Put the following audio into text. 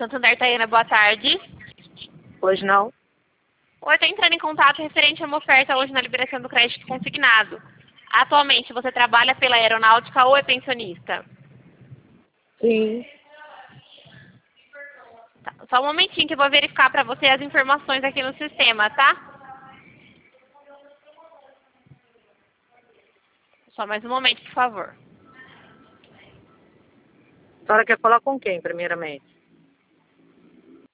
Santander, Tayana, boa tarde. Hoje não. Oi, estou entrando em contato referente a uma oferta hoje na liberação do crédito consignado. Atualmente, você trabalha pela aeronáutica ou é pensionista? Sim. Tá, só um momentinho que eu vou verificar para você as informações aqui no sistema, tá? Só mais um momento, por favor. A senhora quer falar com quem, primeiramente?